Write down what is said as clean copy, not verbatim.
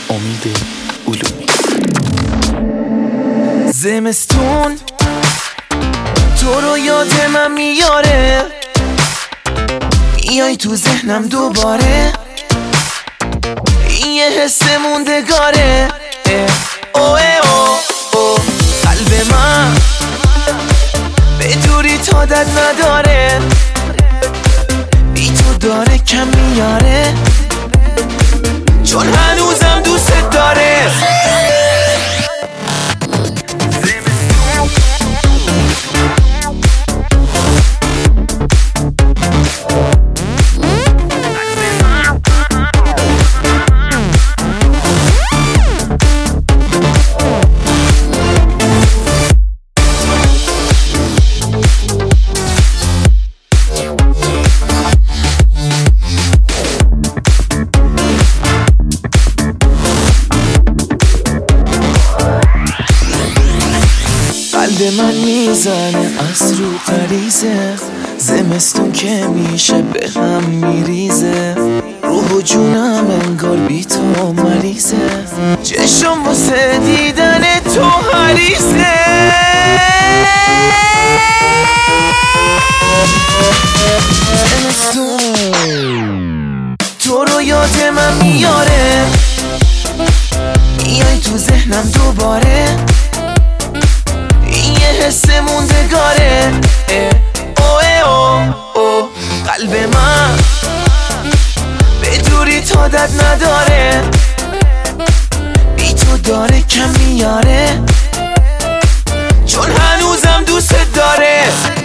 امید علومی. زمستون تو رو یاد من میاره، میای تو ذهنم دوباره، این یه حس موندگاره. اوه قلب من به دوری تادت نداره، بی تو داره کم میاره، چون هنوزم دوست داره. قلب من میزنه از رو غریزه، زمستون که میشه به هم میریزه، روح و جونم انگار بی تو مریضه، چشم واسه دیدن تو حریصه. زمستون تو رو یاد من میاره، میای تو ذهنم دوباره، این یه حس موندگاره. اوه قلب من به دوری تادت نداره، بی تو داره کم میاره، چون هنوزم دوست داره.